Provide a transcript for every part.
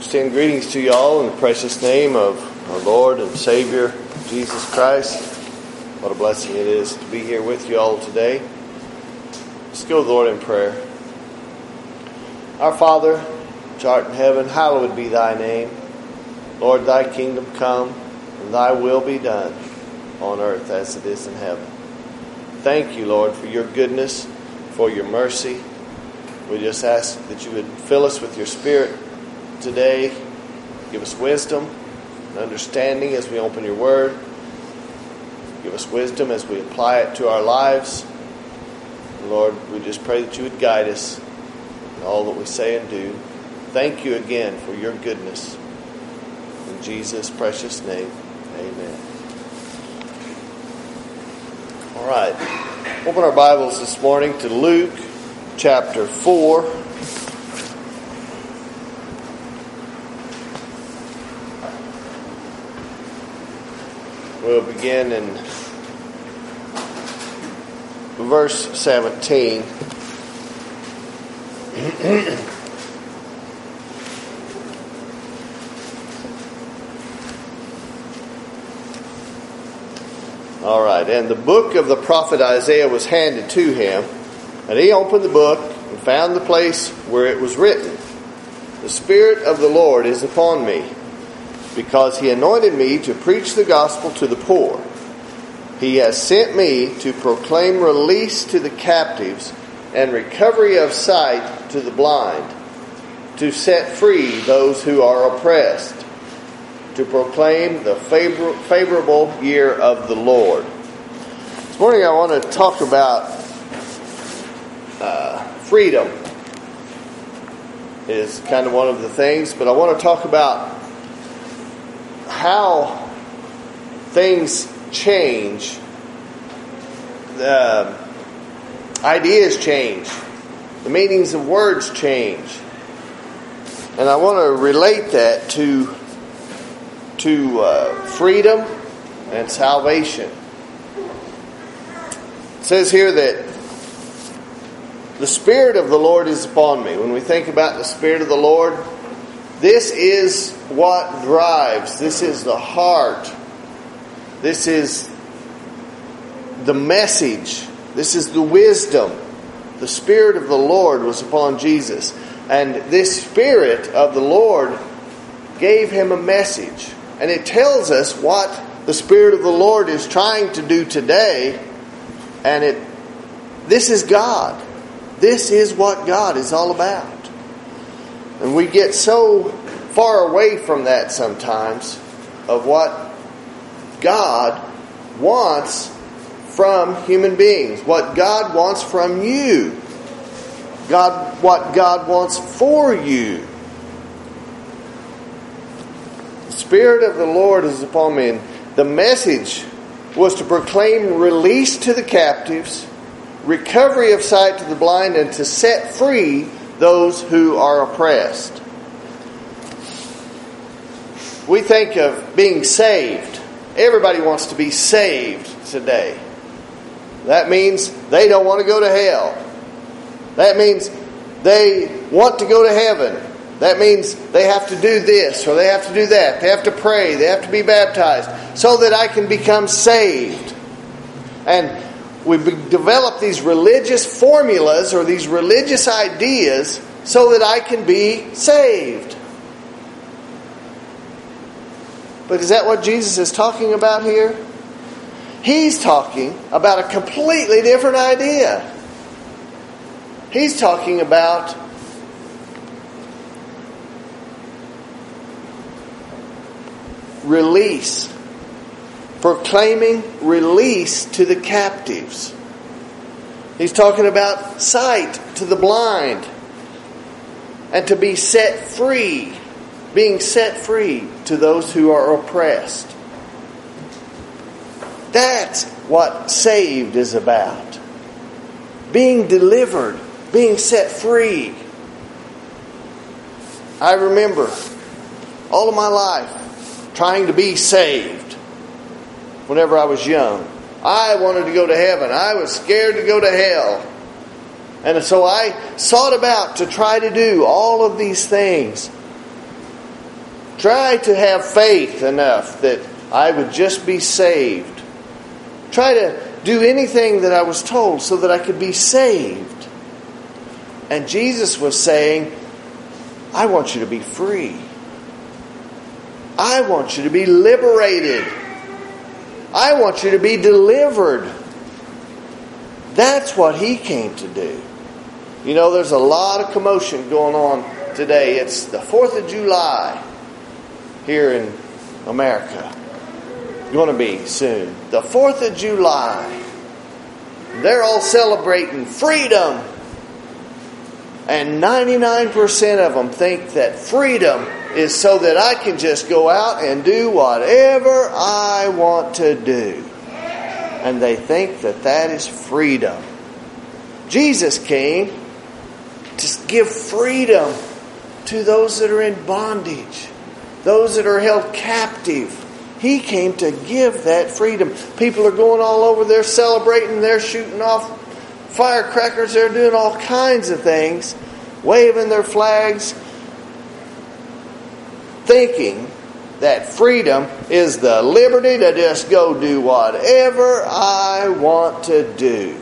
Extend greetings to you all in the precious name of our Lord and Savior, Jesus Christ. What a blessing it is to be here with you all today. Let's go to the Lord in prayer. Our Father, which art in heaven, hallowed be thy name. Lord, thy kingdom come, and thy will be done on earth as it is in heaven. Thank you, Lord, for your goodness, for your mercy. We just ask that you would fill us with your Spirit today. Give us wisdom and understanding as we open your word. Give us wisdom as we apply it to our lives. Lord, we just pray that you would guide us in all that we say and do. Thank you again for your goodness. In Jesus' precious name, amen. All right. Open our Bibles this morning to Luke chapter 4. We'll begin in verse 17. All right, and the book of the prophet Isaiah was handed to him, and he opened the book and found the place where it was written, "The Spirit of the Lord is upon me, because he anointed me to preach the gospel to the poor. He has sent me to proclaim release to the captives and recovery of sight to the blind, to set free those who are oppressed, to proclaim the favorable year of the Lord." This morning I want to talk about freedom. It is kind of one of the things, but I want to talk about how things change, the ideas change, the meanings of words change, and I want to relate that to freedom and salvation. It says here that the Spirit of the Lord is upon me. When we think about the Spirit of the Lord, this is what drives. This is the heart. This is the message. This is the wisdom. The Spirit of the Lord was upon Jesus. And this Spirit of the Lord gave him a message. And it tells us what the Spirit of the Lord is trying to do today. And this is God. This is what God is all about. And we get so far away from that sometimes, of what God wants from human beings, what God wants from you, what God wants for you. The Spirit of the Lord is upon me, and the message was to proclaim release to the captives, recovery of sight to the blind, and to set free those who are oppressed. We think of being saved. Everybody wants to be saved today. That means they don't want to go to hell. That means they want to go to heaven. That means they have to do this or they have to do that. They have to pray. They have to be baptized so that I can become saved. And we develop these religious formulas or these religious ideas so that I can be saved. But is that what Jesus is talking about here? He's talking about a completely different idea. He's talking about release. Proclaiming release to the captives. He's talking about sight to the blind. And to be set free. Being set free to those who are oppressed. That's what saved is about. Being delivered. Being set free. I remember all of my life trying to be saved. Whenever I was young, I wanted to go to heaven. I was scared to go to hell. And so I sought about to try to do all of these things. Try to have faith enough that I would just be saved. Try to do anything that I was told so that I could be saved. And Jesus was saying, I want you to be free. I want you to be liberated. I want you to be delivered. That's what He came to do. You know, there's a lot of commotion going on today. It's the 4th of July here in America. Going to be soon. The 4th of July. They're all celebrating freedom. And 99% of them think that freedom is so that I can just go out and do whatever I want to do. And they think that that is freedom. Jesus came to give freedom to those that are in bondage, those that are held captive. He came to give that freedom. People are going all over, they're celebrating, they're shooting off firecrackers, they're doing all kinds of things, waving their flags, thinking that freedom is the liberty to just go do whatever I want to do.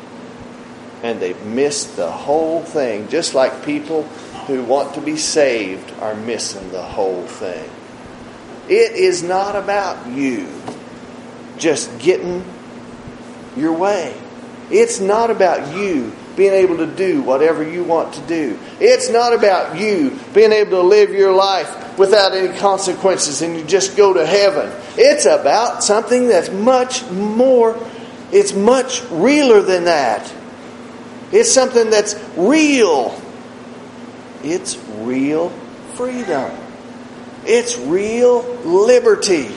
And they've missed the whole thing, just like people who want to be saved are missing the whole thing. It is not about you just getting your way. It's not about you being able to do whatever you want to do. It's not about you being able to live your life without any consequences and you just go to heaven. It's about something that's much more, it's much realer than that. It's something that's real. It's real freedom. It's real liberty.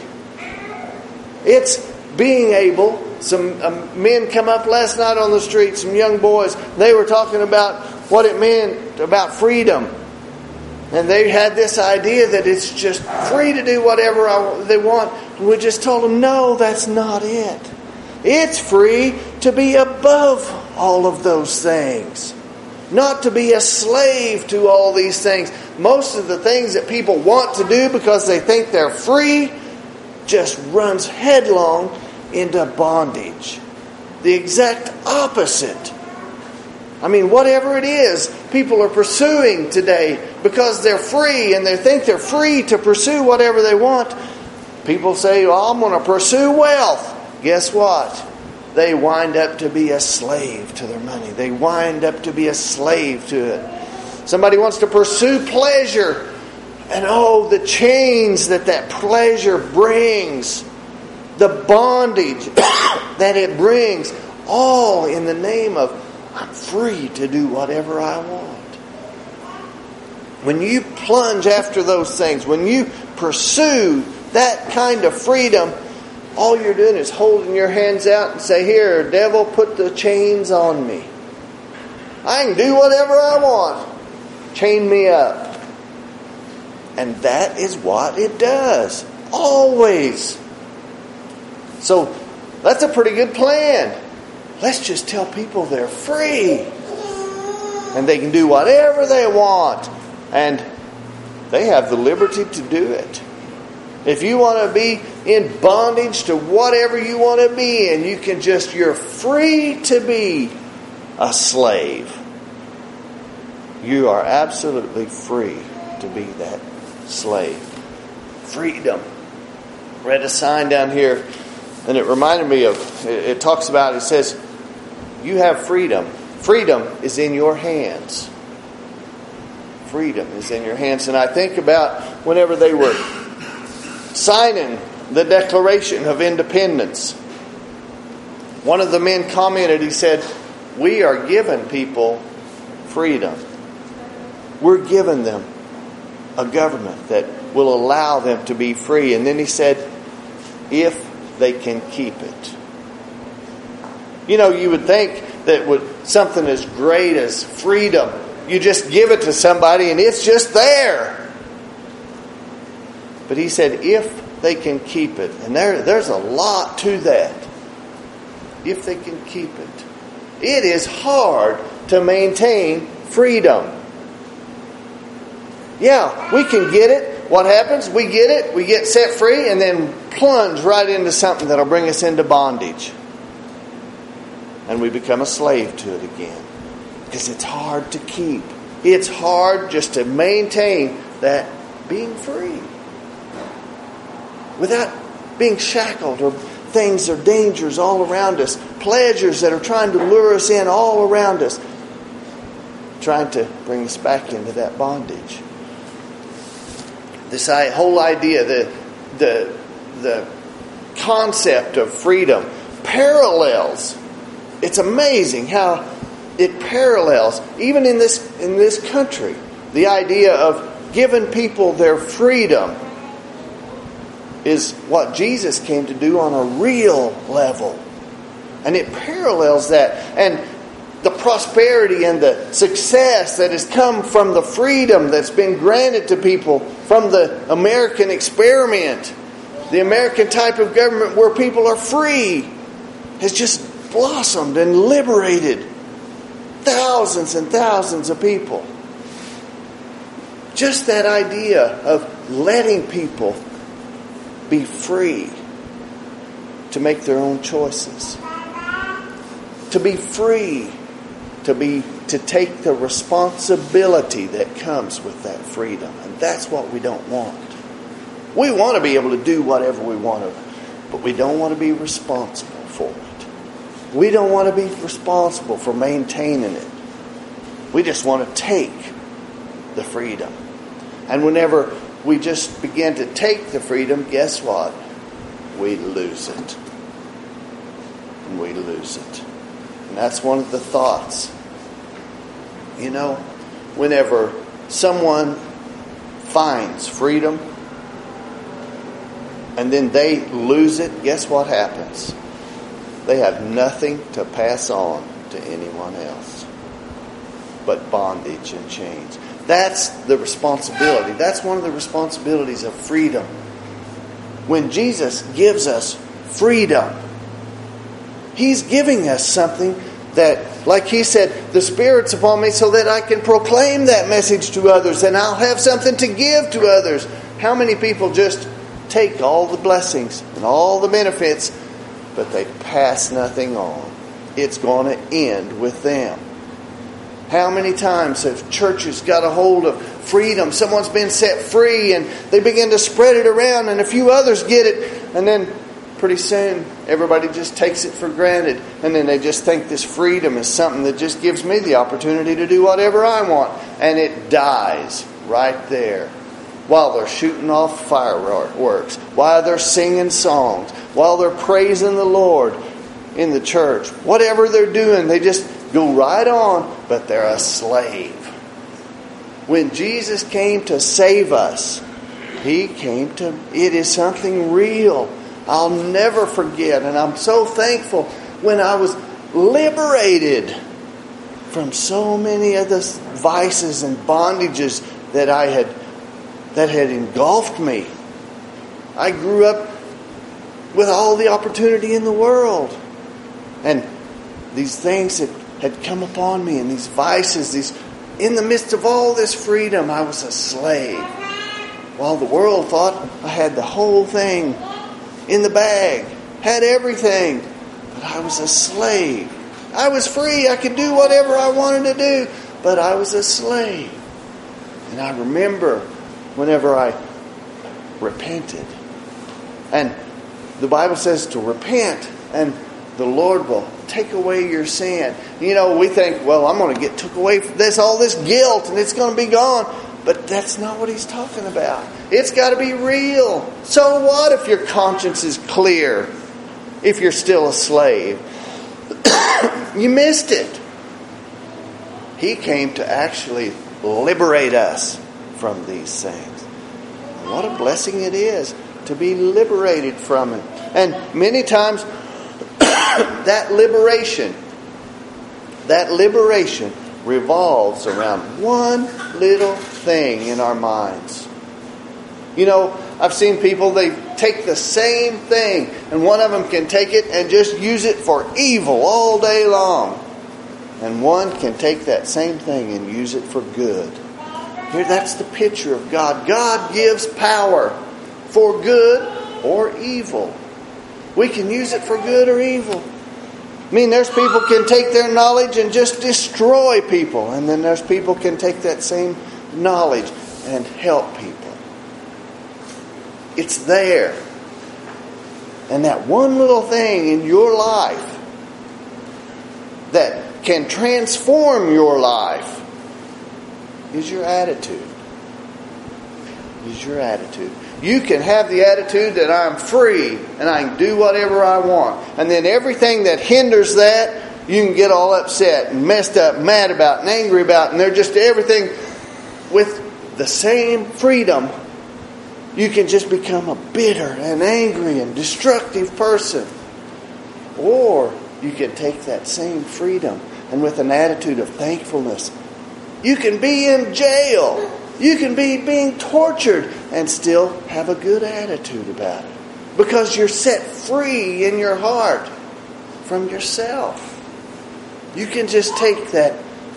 It's being able... Some men come up last night on the street, some young boys. They were talking about what it meant about freedom. And they had this idea that it's just free to do whatever they want. And we just told them, no, that's not it. It's free to be above all of those things. Not to be a slave to all these things. Most of the things that people want to do because they think they're free just runs headlong into bondage. The exact opposite. I mean, whatever it is people are pursuing today because they're free and they think they're free to pursue whatever they want. People say, well, I'm going to pursue wealth. Guess what? They wind up to be a slave to their money. They wind up to be a slave to it. Somebody wants to pursue pleasure. And oh, the chains that pleasure brings. The bondage that it brings, all in the name of I'm free to do whatever I want. When you plunge after those things, when you pursue that kind of freedom, all you're doing is holding your hands out and say, here, devil, put the chains on me. I can do whatever I want. Chain me up. And that is what it does. Always. So that's a pretty good plan. Let's just tell people they're free. And they can do whatever they want. And they have the liberty to do it. If you want to be in bondage to whatever you want to be in, you're free to be a slave. You are absolutely free to be that slave. Freedom. Read a sign down here. And it reminded me of, it talks about, it says, you have freedom. Freedom is in your hands. Freedom is in your hands. And I think about whenever they were signing the Declaration of Independence. One of the men commented, he said, we are giving people freedom. We're giving them a government that will allow them to be free. And then he said, if they can keep it. You know, you would think that with something as great as freedom, you just give it to somebody and it's just there. But he said, if they can keep it. And there's a lot to that. If they can keep it. It is hard to maintain freedom. Yeah, we can get it. what happens? We get it, we get set free, and then plunge right into something that'll bring us into bondage. And we become a slave to it again. Because it's hard to keep. It's hard just to maintain that being free. Without being shackled or things or dangers all around us. Pleasures that are trying to lure us in all around us. Trying to bring us back into that bondage. This whole idea, the concept of freedom parallels. It's amazing how it parallels, even in this country, the idea of giving people their freedom is what Jesus came to do on a real level. And it parallels that. And the prosperity and the success that has come from the freedom that's been granted to people from the American experiment, the American type of government where people are free, has just blossomed and liberated thousands and thousands of people. Just that idea of letting people be free to make their own choices. To be free to take the responsibility that comes with that freedom. And that's what we don't want. We want to be able to do whatever we want to, but we don't want to be responsible for it. We don't want to be responsible for maintaining it. We just want to take the freedom. And whenever we just begin to take the freedom, guess what? We lose it. And we lose it. And that's one of the thoughts. You know, whenever someone finds freedom and then they lose it, guess what happens? They have nothing to pass on to anyone else but bondage and chains. That's the responsibility. That's one of the responsibilities of freedom. When Jesus gives us freedom, He's giving us something that, like He said, the Spirit's upon me so that I can proclaim that message to others and I'll have something to give to others. How many people just take all the blessings and all the benefits, but they pass nothing on? It's going to end with them. How many times have churches got a hold of freedom? Someone's been set free and they begin to spread it around and a few others get it, and then pretty soon everybody just takes it for granted, and then they just think this freedom is something that just gives me the opportunity to do whatever I want, and it dies right there while they're shooting off fireworks, while they're singing songs, while they're praising the Lord in the church. Whatever they're doing, they just go right on, but they're a slave. When Jesus came to save us, He came to, it is something real. I'll never forget, and I'm so thankful when I was liberated from so many of the vices and bondages that had engulfed me. I grew up with all the opportunity in the world, and these things that had come upon me, and these vices, in the midst of all this freedom, I was a slave. While the world thought I had the whole thing in the bag, had everything, but I was a slave. I was free. I could do whatever I wanted to do, but I was a slave. And I remember whenever I repented, and the Bible says to repent, and the Lord will take away your sin. You know, we think, well, I'm going to get took away from all this guilt, and it's going to be gone. But that's not what He's talking about. It's got to be real. So what if your conscience is clear? If you're still a slave, you missed it. He came to actually liberate us from these things. And what a blessing it is to be liberated from it. And many times, that liberation revolves around one little thing in our minds. You know, I've seen people, they take the same thing, and one of them can take it and just use it for evil all day long. And one can take that same thing and use it for good. Here, that's the picture of God. God gives power for good or evil. We can use it for good or evil. I mean, there's people can take their knowledge and just destroy people. And then there's people can take that same knowledge and help people. It's there. And that one little thing in your life that can transform your life is your attitude. Is your attitude. You can have the attitude that I'm free and I can do whatever I want. And then everything that hinders that, you can get all upset and messed up, mad about and angry about. And they're just everything with the same freedom. You can just become a bitter and angry and destructive person. Or you can take that same freedom and with an attitude of thankfulness, you can be in jail. You can be being tortured and still have a good attitude about it. Because you're set free in your heart from yourself. You can just take that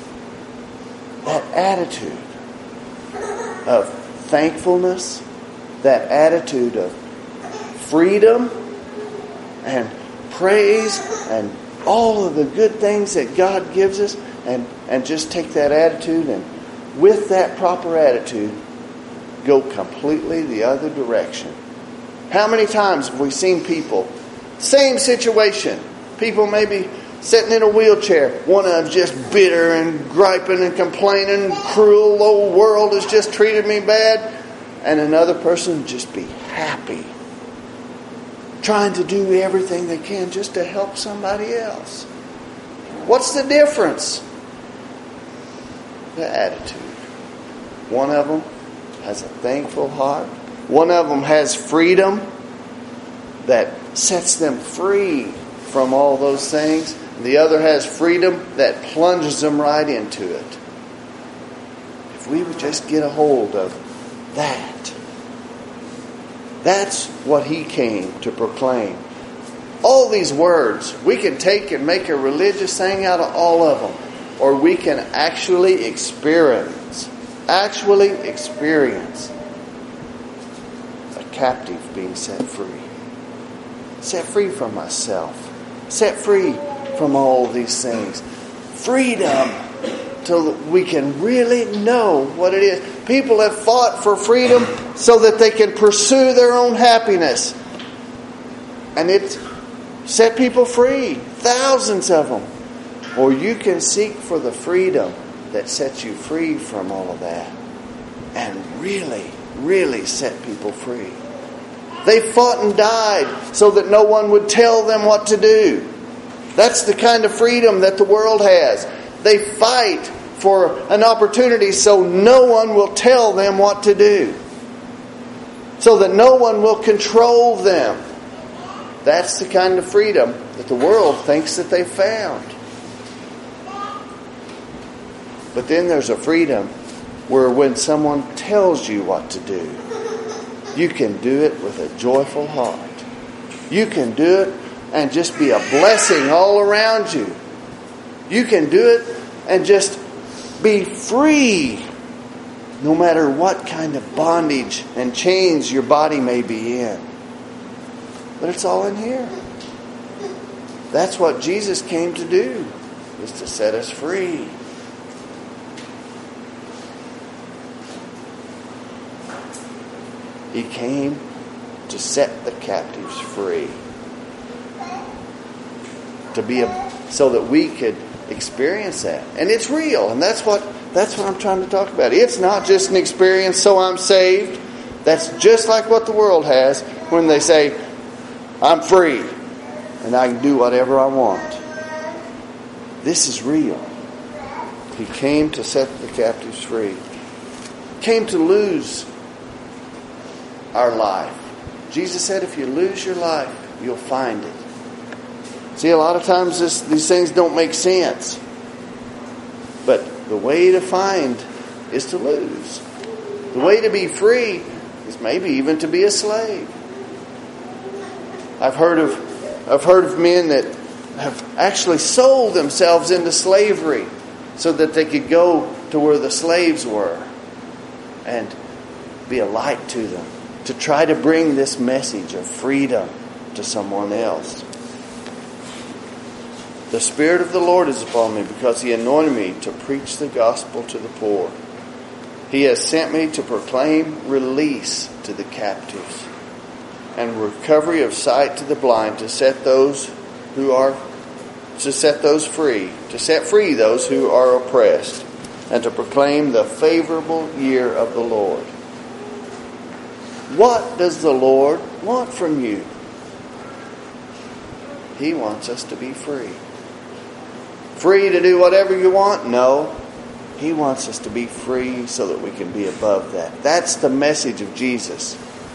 attitude of thankfulness, that attitude of freedom and praise and all of the good things that God gives us and just take that attitude and with that proper attitude go completely the other direction. How many times have we seen people, same situation, people maybe sitting in a wheelchair, one of them just bitter and griping and complaining, cruel, the whole world has just treated me bad, and another person just be happy, trying to do everything they can just to help somebody else. What's the difference? The attitude. One of them has a thankful heart. One of them has freedom that sets them free from all those things. The other has freedom that plunges them right into it. If we would just get a hold of that. That's what He came to proclaim. All these words, we can take and make a religious thing out of all of them. Or we can actually experience a captive being set free. Set free from myself. Set free from all these things. Freedom till we can really know what it is. People have fought for freedom so that they can pursue their own happiness. And it set people free. Thousands of them. Or you can seek for the freedom that sets you free from all of that. And really, really set people free. They fought and died so that no one would tell them what to do. That's the kind of freedom that the world has. They fight for an opportunity so no one will tell them what to do. So that no one will control them. That's the kind of freedom that the world thinks that they found. But then there's a freedom where when someone tells you what to do, you can do it with a joyful heart. You can do it and just be a blessing all around you. You can do it and just be free no matter what kind of bondage and chains your body may be in. But it's all in here. That's what Jesus came to do, is to set us free. He came to set the captives free. So that we could experience that. And it's real. And that's what I'm trying to talk about. It's not just an experience so I'm saved. That's just like what the world has when they say, I'm free and I can do whatever I want. This is real. He came to set the captives free. He came to lose our life. Jesus said if you lose your life, you'll find it. See, a lot of times these things don't make sense. But the way to find is to lose. The way to be free is maybe even to be a slave. I've heard of men that have actually sold themselves into slavery so that they could go to where the slaves were. and be a light to them, to try to bring this message of freedom to someone else. The Spirit of the Lord is upon me because He anointed me to preach the gospel to the poor. He has sent me to proclaim release to the captives and recovery of sight to the blind, to set free those who are oppressed, and to proclaim the favorable year of the Lord. What does the Lord want from you? He wants us to be free. Free to do whatever you want? No. He wants us to be free so that we can be above that. That's the message of Jesus.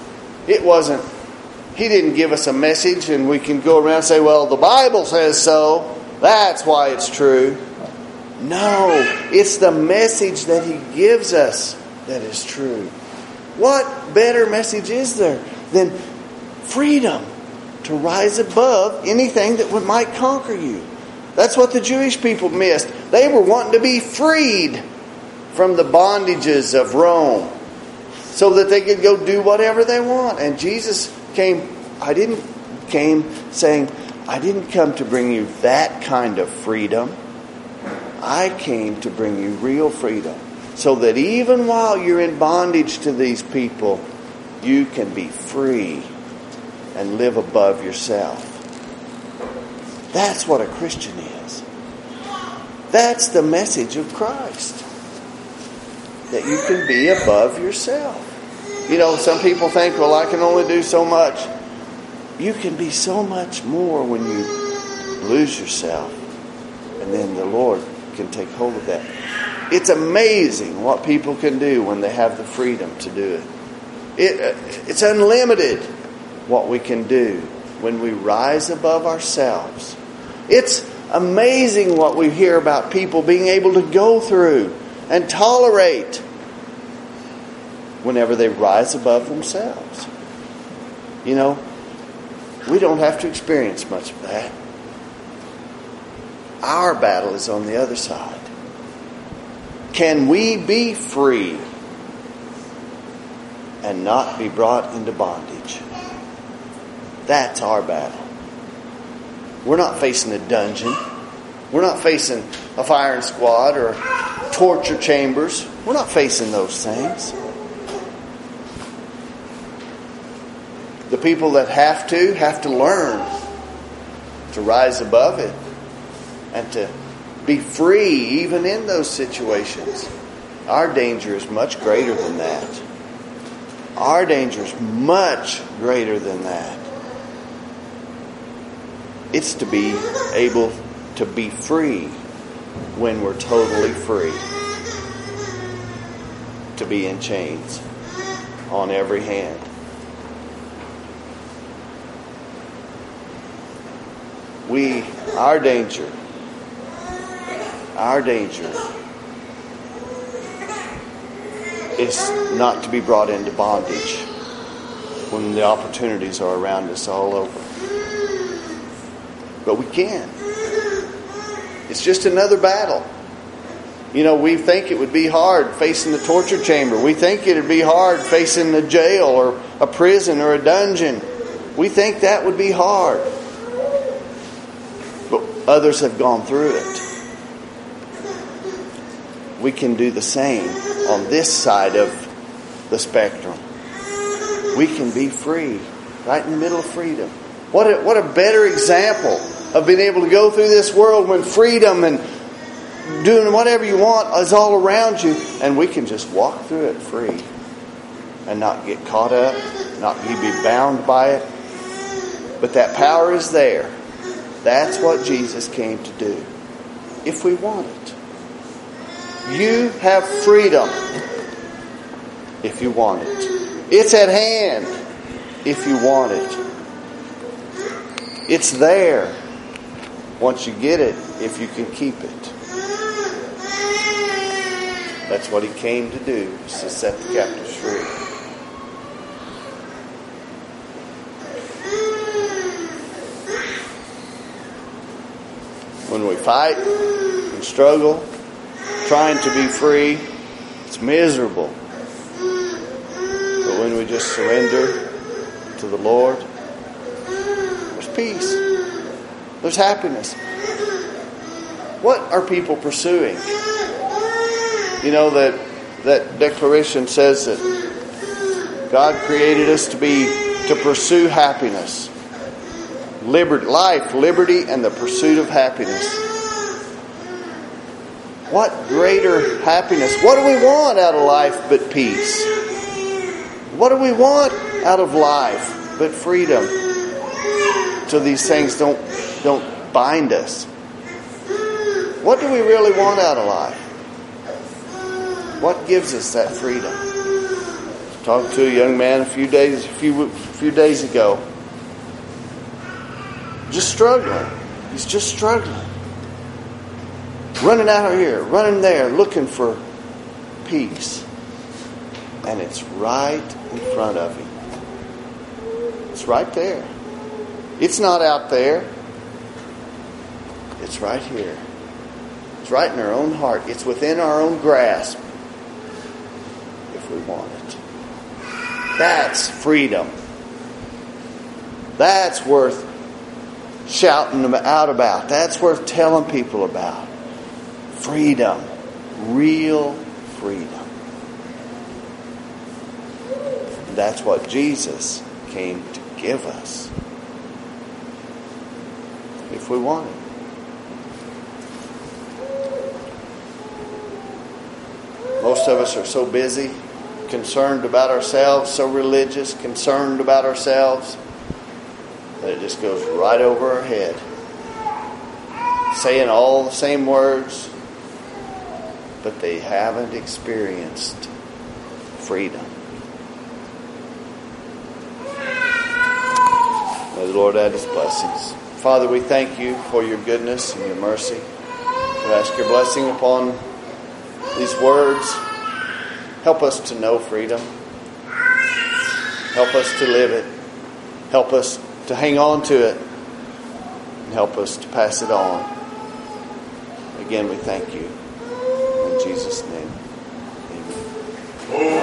He didn't give us a message and we can go around and say, well, the Bible says so. That's why it's true. No, it's the message that He gives us that is true. What better message is there than freedom to rise above anything that might conquer you? That's what the Jewish people missed. They were wanting to be freed from the bondages of Rome so that they could go do whatever they want. And Jesus came saying, I didn't come to bring you that kind of freedom. I came to bring you real freedom. So that even while you're in bondage to these people, you can be free and live above yourself. That's what a Christian is. That's the message of Christ. That you can be above yourself. You know, some people think, well, I can only do so much. You can be so much more when you lose yourself. And then the Lord can take hold of that. It's amazing what people can do when they have the freedom to do it. It's unlimited what we can do when we rise above ourselves. It's amazing what we hear about people being able to go through and tolerate whenever they rise above themselves. You know, we don't have to experience much of that. Our battle is on the other side. Can we be free and not be brought into bondage? That's our battle. We're not facing a dungeon. We're not facing a firing squad or torture chambers. We're not facing those things. The people that have to learn to rise above it and to be free even in those situations. Our danger is much greater than that. Our danger is much greater than that. It's to be able to be free when we're totally free. To be in chains on every hand. Our danger is not to be brought into bondage when the opportunities are around us all over. But we can. It's just another battle. You know, we think it would be hard facing the torture chamber. We think it would be hard facing a jail or a prison or a dungeon. We think that would be hard. But others have gone through it. We can do the same on this side of the spectrum. We can be free, right in the middle of freedom. What a better example of being able to go through this world when freedom and doing whatever you want is all around you, and we can just walk through it free and not get caught up, not be bound by it. But that power is there. That's what Jesus came to do. If we want it. You have freedom if you want it. It's at hand if you want it. It's there once you get it, if you can keep it. That's what He came to do, is to set the captives free. When we fight and struggle, trying to be free, it's miserable. just surrender to the Lord, there's peace. There's happiness. What are people pursuing? You know, that declaration says that God created us to pursue happiness. Life, liberty, and the pursuit of happiness. What greater happiness? What do we want out of life but peace? What do we want out of life but freedom? So these things don't bind us. What do we really want out of life? What gives us that freedom? I was talking to a young man a few days ago. Just struggling. He's just struggling. Running out of here, running there, looking for peace. And it's right in front of him. It's right there. It's not out there. It's right here. It's right in our own heart. It's within our own grasp. If we want it. That's freedom. That's worth shouting out about. That's worth telling people about. Freedom. Real freedom. That's what Jesus came to give us. If we want it. Most of us are so busy, concerned about ourselves, so religious, concerned about ourselves, that it just goes right over our head. Saying all the same words, but they haven't experienced freedom. May the Lord add His blessings. Father, we thank You for Your goodness and Your mercy. We ask Your blessing upon these words. Help us to know freedom. Help us to live it. Help us to hang on to it. And help us to pass it on. Again, we thank You. In Jesus' name, amen.